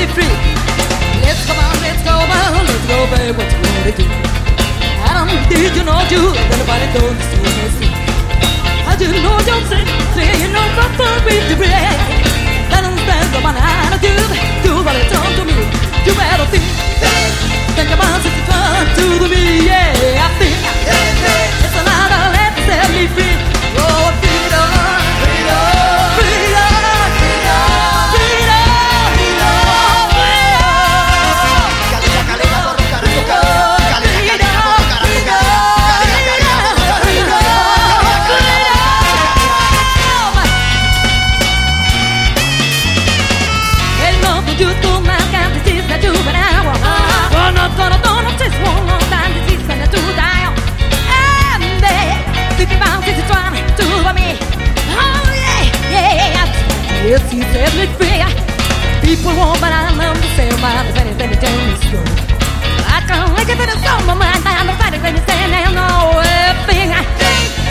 free. Let's go on, let's go, baby, what you wanna do? I don't need you know you, everybody knows the same as me. I just know you're saying you know something with the bread. That understands the one I do what it's done to me. You better think about it, turn to me, yeah, I think it's a lot of let set me free. Oh, freedom, freedom, freedom, freedom, freedom, freedom. Caleta, caleta, por carajo, caleta, caleta, yes, he set me free. People want, but I love to say about the penny penny down the school. I can't like it, but it's on my mind. I'm a fighting when you stand there, know everything.